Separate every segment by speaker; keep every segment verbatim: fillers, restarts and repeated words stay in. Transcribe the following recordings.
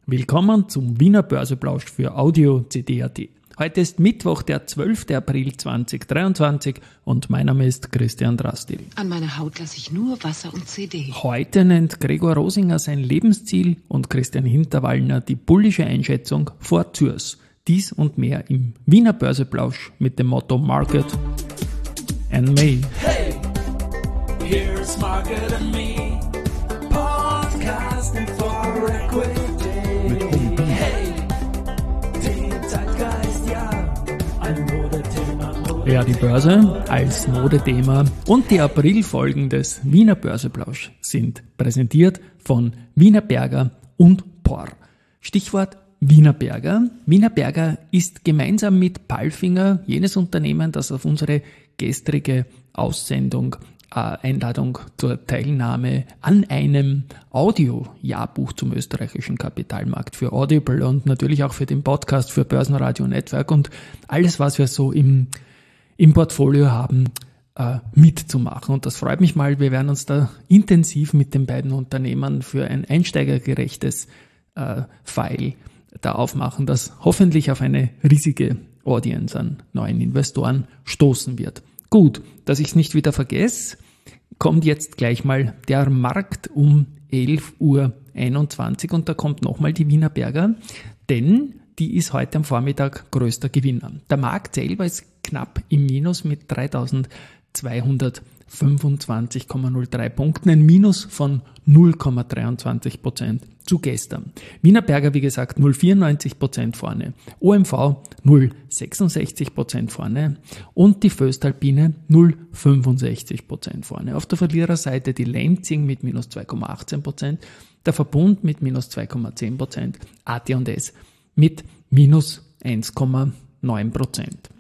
Speaker 1: Willkommen zum Wiener Börseplausch für Audio C D Punkt A T. Heute ist Mittwoch, der zwölfter April zweitausenddreiundzwanzig und mein Name ist Christian Drastil.
Speaker 2: An meiner Haut lasse ich nur Wasser und C D.
Speaker 1: Heute nennt Gregor Rosinger sein Lebensziel und Christian Hinterwallner die bullische Einschätzung vor Zürs. Dies und mehr im Wiener Börseplausch mit dem Motto Market and Me.
Speaker 3: Hey, here's Market and Me, podcasting for equity. Hey, den Zeitgeist, ja, ein Modethema.
Speaker 1: Ja, die Börse als Modethema und die Aprilfolgen des Wiener Börseplausch sind präsentiert von Wienerberger und Por. Stichwort Wienerberger. Wienerberger ist gemeinsam mit Palfinger jenes Unternehmen, das auf unsere gestrige Aussendung, äh, Einladung zur Teilnahme an einem Audio-Jahrbuch zum österreichischen Kapitalmarkt für Audible und natürlich auch für den Podcast für Börsenradio Network und alles, was wir so im, im Portfolio haben, äh, mitzumachen. Und das freut mich mal. Wir werden uns da intensiv mit den beiden Unternehmern für ein einsteigergerechtes äh, File da aufmachen, das hoffentlich auf eine riesige Audience an neuen Investoren stoßen wird. Gut, dass ich es nicht wieder vergesse, kommt jetzt gleich mal der Markt um elf Uhr einundzwanzig und da kommt nochmal die Wienerberger, denn die ist heute am Vormittag größter Gewinner. Der Markt selber ist knapp im Minus mit dreitausendzweihundertfünfundzwanzig Komma null drei Punkten, ein Minus von null Komma dreiundzwanzig Prozent zu gestern. Wienerberger, wie gesagt, null Komma vierundneunzig Prozent vorne, O M V null Komma sechsundsechzig Prozent vorne und die Voestalpine null Komma fünfundsechzig Prozent vorne. Auf der Verliererseite die Lenzing mit minus zwei Komma achtzehn Prozent, der Verbund mit minus zwei Komma zehn Prozent, A T und S mit minus eins Komma neun Prozent.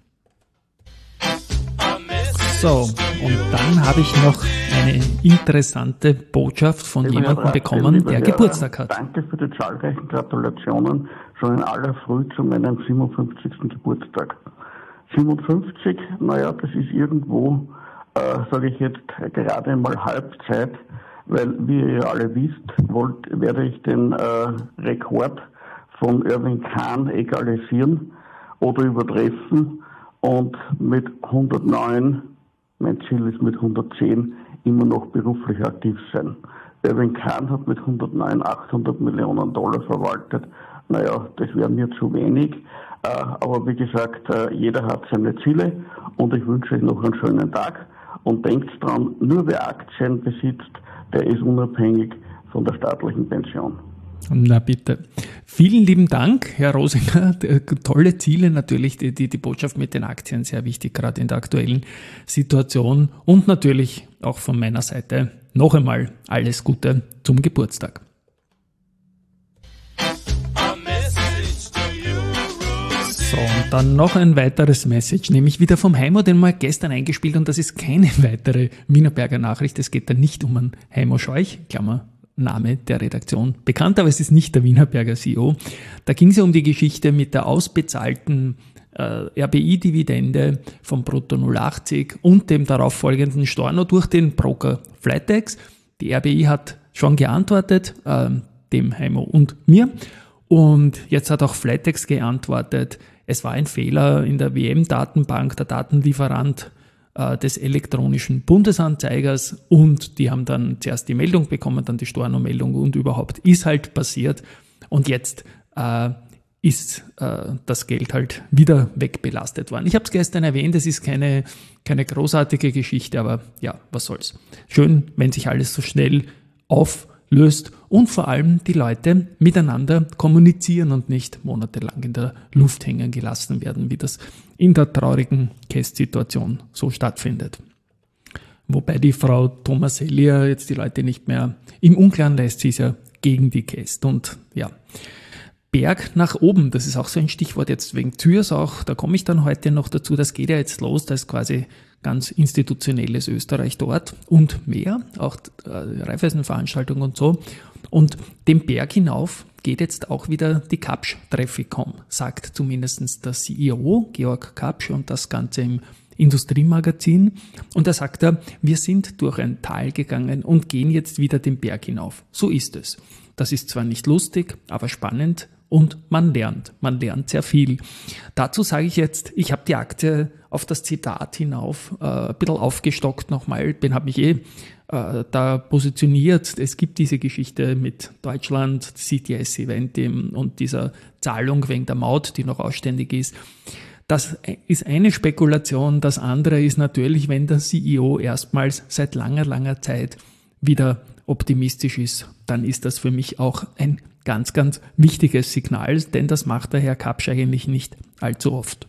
Speaker 1: So, und dann habe ich noch eine interessante Botschaft von
Speaker 4: Lieber
Speaker 1: jemandem
Speaker 4: Herr
Speaker 1: bekommen,
Speaker 4: Drastil,
Speaker 1: der
Speaker 4: lieber
Speaker 1: Geburtstag
Speaker 4: Herr,
Speaker 1: hat.
Speaker 4: Danke für die zahlreichen Gratulationen schon in aller Früh zu meinem siebenundfünfzigsten Geburtstag. siebenundfünfzig, naja, das ist irgendwo, äh, sage ich jetzt, gerade mal Halbzeit, weil, wie ihr ja alle wisst, wollt, werde ich den äh, Rekord von Irving Kahn egalisieren oder übertreffen und mit hundertneun, mein Ziel ist mit hundertzehn, immer noch beruflich aktiv sein. Irving Kahn hat mit hundertneun achthundert Millionen Dollar verwaltet. Naja, das wäre mir zu wenig. Äh, aber wie gesagt, äh, jeder hat seine Ziele und ich wünsche euch noch einen schönen Tag. Und denkt dran, nur wer Aktien besitzt, der ist unabhängig von der staatlichen Pension.
Speaker 1: Na bitte. Vielen lieben Dank, Herr Rosinger. Tolle Ziele natürlich, die, die, die Botschaft mit den Aktien, sehr wichtig, gerade in der aktuellen Situation. Und natürlich auch von meiner Seite noch einmal alles Gute zum Geburtstag. So, und dann noch ein weiteres Message, nämlich wieder vom Heimo, den wir gestern eingespielt und das ist keine weitere Wienerberger Nachricht. Es geht da nicht um einen Heimo Scheuch, Klammer, Name der Redaktion bekannt, aber es ist nicht der Wienerberger C E O. Da ging es ja um die Geschichte mit der ausbezahlten äh, R B I-Dividende vom Brutto null Komma achtzig und dem darauffolgenden Storno durch den Broker Flatex. Die R B I hat schon geantwortet, äh, dem Heimo und mir. Und jetzt hat auch Flatex geantwortet, es war ein Fehler in der W M-Datenbank, der Datenlieferant des elektronischen Bundesanzeigers und die haben dann zuerst die Meldung bekommen, dann die Storno-Meldung und überhaupt ist halt passiert und jetzt äh, ist äh, das Geld halt wieder wegbelastet worden. Ich habe es gestern erwähnt, es ist keine, keine großartige Geschichte, aber ja, was soll's. Schön, wenn sich alles so schnell auflöst und vor allem die Leute miteinander kommunizieren und nicht monatelang in der Luft hängen gelassen werden, wie das in der traurigen Käst-Situation so stattfindet. Wobei die Frau Tomaselli ja jetzt die Leute nicht mehr im Unklaren lässt, sie ist ja gegen die Käst. Und ja, Berg nach oben, das ist auch so ein Stichwort jetzt wegen Zürs auch, da komme ich dann heute noch dazu, das geht ja jetzt los, da ist quasi ganz institutionelles Österreich dort und mehr, auch äh, Raiffeisen-Veranstaltungen und so. Und den Berg hinauf geht jetzt auch wieder die Kapsch Trafficom, sagt zumindest der C E O, Georg Kapsch, und das Ganze im Industriemagazin. Und da sagt er, wir sind durch ein Tal gegangen und gehen jetzt wieder den Berg hinauf. So ist es. Das ist zwar nicht lustig, aber spannend und man lernt. Man lernt sehr viel. Dazu sage ich jetzt, ich habe die Aktie auf das Zitat hinauf äh, ein bisschen aufgestockt nochmal. Ich habe mich eh äh, da positioniert. Es gibt diese Geschichte mit Deutschland, C T S-Event und dieser Zahlung wegen der Maut, die noch ausständig ist. Das ist eine Spekulation. Das andere ist natürlich, wenn der C E O erstmals seit langer, langer Zeit wieder optimistisch ist, dann ist das für mich auch ein ganz, ganz wichtiges Signal, denn das macht der Herr Kapsch eigentlich nicht allzu oft.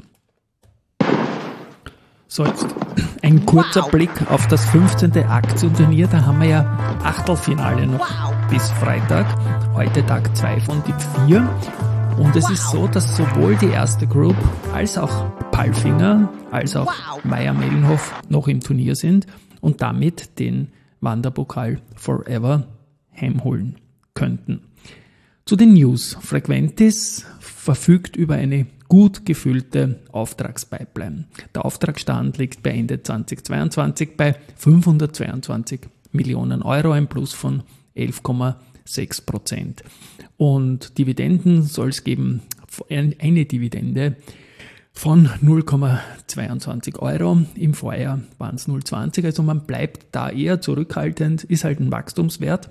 Speaker 1: So, jetzt ein kurzer wow. Blick auf das fünfzehnte Aktienturnier. Da haben wir ja Achtelfinale noch wow. bis Freitag. Heute Tag zwei von die vier. Und es wow. ist so, dass sowohl die erste Group als auch Palfinger, als auch wow. Mayr-Melnhof noch im Turnier sind und damit den Wanderpokal Forever heimholen könnten. Zu den News. Frequentis verfügt über eine gut gefüllte Auftragspipeline. Der Auftragsstand liegt bei Ende zweitausendzweiundzwanzig bei fünfhundertzweiundzwanzig Millionen Euro, ein Plus von elf Komma sechs Prozent. Und Dividenden soll es geben, eine Dividende von null Komma zweiundzwanzig Euro. Im Vorjahr waren es null Komma zwanzig, also man bleibt da eher zurückhaltend, ist halt ein Wachstumswert.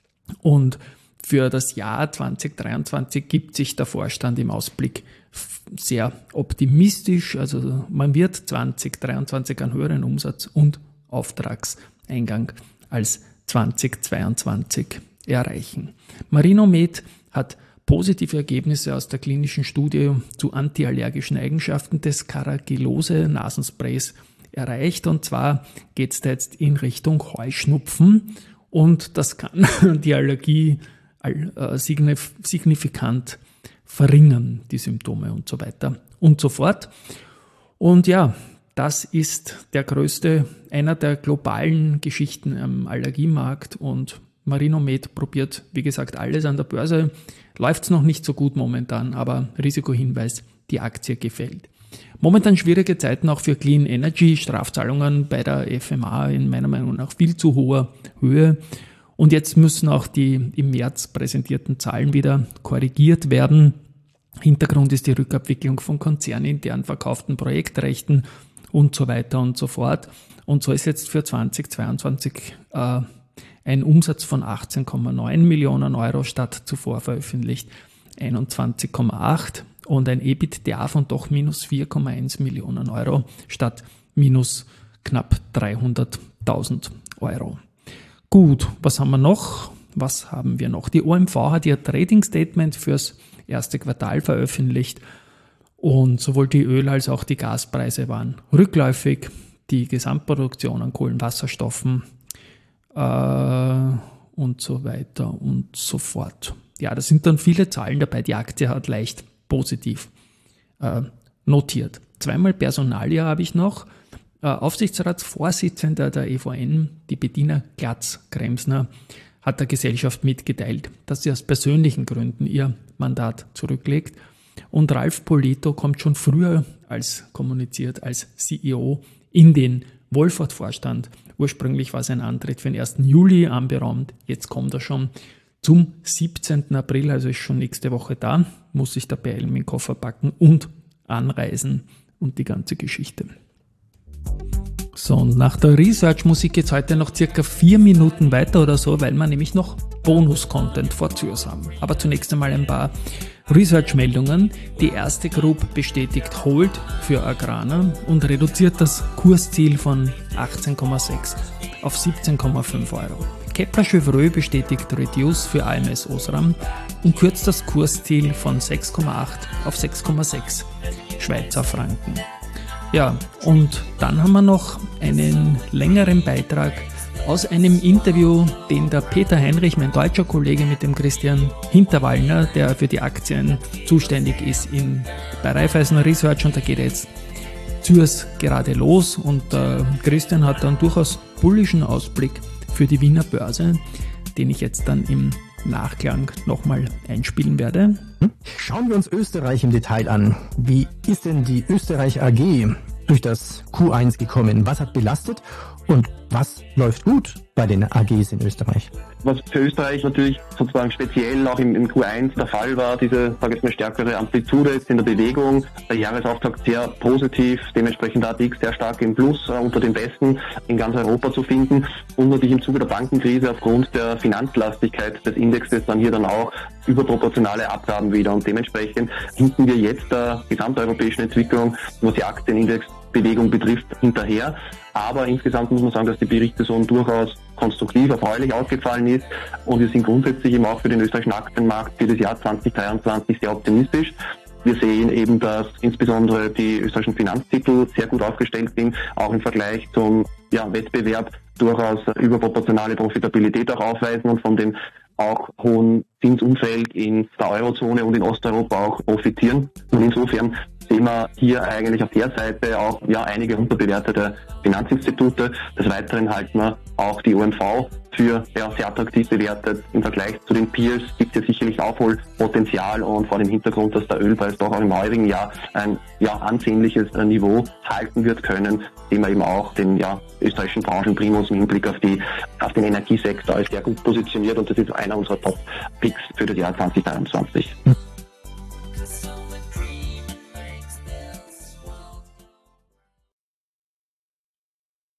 Speaker 1: Und für das Jahr zweitausenddreiundzwanzig gibt sich der Vorstand im Ausblick sehr optimistisch. Also man wird zweitausenddreiundzwanzig einen höheren Umsatz und Auftragseingang als zweitausendzweiundzwanzig erreichen. Marinomed hat positive Ergebnisse aus der klinischen Studie zu antiallergischen Eigenschaften des Carragelose-Nasensprays erreicht. Und zwar geht es da jetzt in Richtung Heuschnupfen und das kann die Allergie äh, signif- signifikant verringern, die Symptome und so weiter und so fort. Und ja, das ist der größte, einer der globalen Geschichten am Allergiemarkt und Marinomed probiert, wie gesagt, alles an der Börse. Läuft es noch nicht so gut momentan, aber Risikohinweis, die Aktie gefällt. Momentan schwierige Zeiten auch für Clean Energy, Strafzahlungen bei der F M A in meiner Meinung nach viel zu hoher Höhe. Und jetzt müssen auch die im März präsentierten Zahlen wieder korrigiert werden. Hintergrund ist die Rückabwicklung von konzernintern verkauften Projektrechten und so weiter und so fort. Und so ist jetzt für zweitausendzweiundzwanzig äh, ein Umsatz von achtzehn Komma neun Millionen Euro statt zuvor veröffentlicht einundzwanzig Komma acht und ein EBITDA von doch minus vier Komma eins Millionen Euro statt minus knapp dreihunderttausend Euro. Gut, was haben wir noch? Was haben wir noch? Die O M V hat ihr Trading Statement fürs erste Quartal veröffentlicht und sowohl die Öl- als auch die Gaspreise waren rückläufig. Die Gesamtproduktion an Kohlenwasserstoffen und so weiter und so fort. Ja, da sind dann viele Zahlen dabei. Die Aktie hat leicht positiv äh, notiert. Zweimal Personalia habe ich noch. Äh, Aufsichtsratsvorsitzender der E V N, die Bettina Glatz-Kremsner, hat der Gesellschaft mitgeteilt, dass sie aus persönlichen Gründen ihr Mandat zurücklegt. Und Ralf Polito kommt schon früher als kommuniziert als C E O in den Wolford-Vorstand. Ursprünglich war sein Antritt für den ersten Juli anberaumt. Jetzt kommt er schon zum siebzehnten April, also ist schon nächste Woche da, muss sich der B L M in den Koffer packen und anreisen und die ganze Geschichte. So, und nach der Research-Musik geht es heute noch circa vier Minuten weiter oder so, weil wir nämlich noch Bonus-Content vor Zürs haben. Aber zunächst einmal ein paar Research-Meldungen. Die erste Group bestätigt Hold für Agrana und reduziert das Kursziel von achtzehn Komma sechs auf siebzehn Komma fünf Euro. Kepler Chevreux bestätigt Reduce für A M S Osram und kürzt das Kursziel von sechs Komma acht auf sechs Komma sechs Schweizer Franken. Ja, und dann haben wir noch einen längeren Beitrag aus einem Interview, den der Peter Heinrich, mein deutscher Kollege, mit dem Christian Hinterwallner, der für die Aktien zuständig ist, in, bei Raiffeisen Research, und da geht jetzt Zürs gerade los und äh, Christian hat dann durchaus bullischen Ausblick für die Wiener Börse, den ich jetzt dann im Nachklang nochmal einspielen werde.
Speaker 5: Schauen wir uns Österreich im Detail an. Wie ist denn die Österreich A G durch das Q eins gekommen? Was hat belastet Und was läuft gut bei den A Gs in Österreich?
Speaker 6: Was für Österreich natürlich sozusagen speziell auch im, im Q eins der Fall war, diese, sage ich mal, stärkere Amplitude jetzt in der Bewegung. Der Jahresauftakt sehr positiv, dementsprechend A T X sehr stark im Plus, äh, unter den Besten in ganz Europa zu finden. Und natürlich im Zuge der Bankenkrise aufgrund der Finanzlastigkeit des Indexes dann hier dann auch überproportionale Abgaben wieder. Und dementsprechend hinken wir jetzt der gesamteuropäischen Entwicklung, was die Aktienindexbewegung betrifft, hinterher. Aber insgesamt muss man sagen, dass die Berichtssaison durchaus konstruktiv, erfreulich ausgefallen ist. Und wir sind grundsätzlich eben auch für den österreichischen Aktienmarkt für das Jahr zwanzig dreiundzwanzig sehr optimistisch. Wir sehen eben, dass insbesondere die österreichischen Finanztitel sehr gut aufgestellt sind, auch im Vergleich zum ja, Wettbewerb durchaus überproportionale Profitabilität auch aufweisen und von dem auch hohen Zinsumfeld in der Eurozone und in Osteuropa auch profitieren. Und insofern sehen wir hier eigentlich auf der Seite auch ja einige unterbewertete Finanzinstitute. Des Weiteren halten wir auch die O M V für ja, sehr attraktiv bewertet. Im Vergleich zu den Peers gibt es ja sicherlich Aufholpotenzial und vor dem Hintergrund, dass der Ölpreis doch auch im heurigen Jahr ein ja, ansehnliches Niveau halten wird können, sehen wir eben auch den ja, österreichischen Branchenprimus im Hinblick auf, die, auf den Energiesektor als sehr gut positioniert und das ist einer unserer Top-Picks für das Jahr zwanzig dreiundzwanzig.